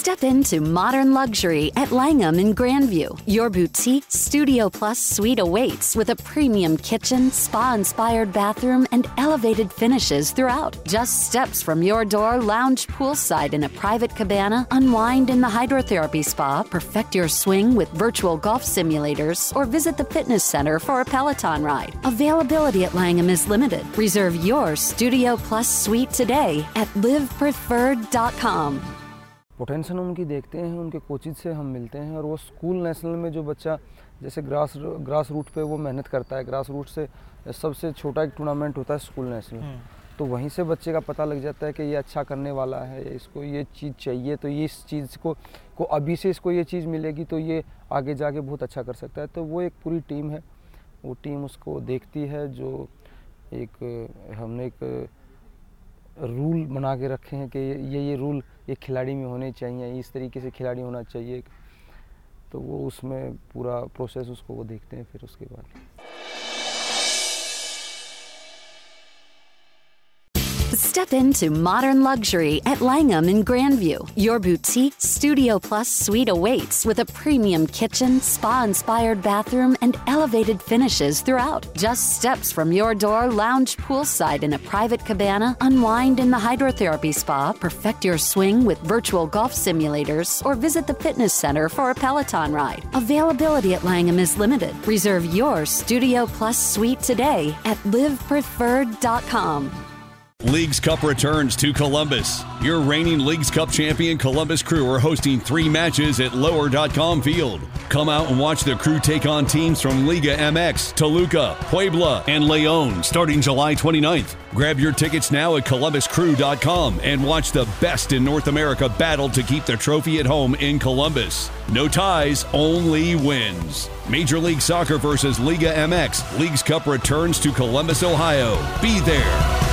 Step into modern luxury at Langham in Grandview. Your boutique Studio Plus suite awaits with a premium kitchen, spa-inspired bathroom, and elevated finishes throughout. Just steps from your door, lounge poolside in a private cabana, unwind in the hydrotherapy spa, perfect your swing with virtual golf simulators, or visit the fitness center for a Peloton ride. Availability at Langham is limited. Reserve your Studio Plus suite today at livepreferred.com. Potential उनकी देखते हैं, उनके coaches से हम मिलते हैं और वो स्कूल नेशनल में जो बच्चा जैसे ग्रास रूट पे वो मेहनत करता है, ग्रास रूट से सबसे छोटा एक टूर्नामेंट होता है स्कूल नेशनल, तो वहीं से बच्चे का पता लग जाता है कि ये अच्छा करने वाला है, इसको ये चीज़ चाहिए, तो ये इस चीज़ को अभी से इसको ये चीज़ मिलेगी तो ये आगे जाके बहुत अच्छा कर सकता है। तो वो एक पूरी टीम है, वो टीम उसको देखती है। जो हमने एक रूल बना के रखे हैं कि ये रूल एक खिलाड़ी में होने चाहिए, इस तरीके से खिलाड़ी होना चाहिए, तो वो उसमें पूरा प्रोसेस उसको वो देखते हैं फिर उसके बाद। Step into modern luxury at Langham in Grandview. Your boutique Studio Plus suite awaits with a premium kitchen, spa-inspired bathroom, and elevated finishes throughout. Just steps from your door, lounge poolside in a private cabana, unwind in the hydrotherapy spa, perfect your swing with virtual golf simulators, or visit the fitness center for a Peloton ride. Availability at Langham is limited. Reserve your Studio Plus suite today at livepreferred.com. Leagues Cup returns to Columbus. Your reigning Leagues Cup champion Columbus Crew are hosting 3 matches at Lower.com Field. Come out and watch the Crew take on teams from Liga MX, Toluca, Puebla, and León starting July 29th. Grab your tickets now at columbuscrew.com and watch the best in North America battle to keep the trophy at home in Columbus. No ties, only wins. Major League Soccer versus Liga MX. Leagues Cup returns to Columbus, Ohio. Be there.